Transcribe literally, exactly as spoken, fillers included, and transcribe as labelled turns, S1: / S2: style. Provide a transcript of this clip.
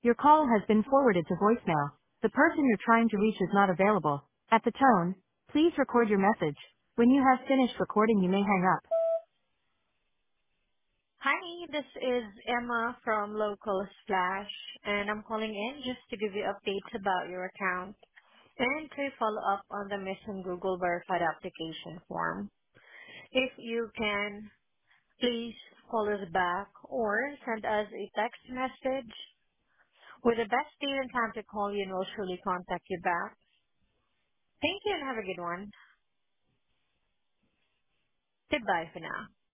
S1: Your call has been forwarded to voicemail. The person you're trying to reach is not available. At the tone, please record your message. When you have finished recording, you may hang up.
S2: Hi, this is Emma from Local Splash, and I'm calling in just to give you updates about your account and to follow up on the missing Google verified application form. If you can, please call us back or send us a text message with the best date and time to call you, and we'll surely contact you back. Thank you and have a good one. Goodbye for now.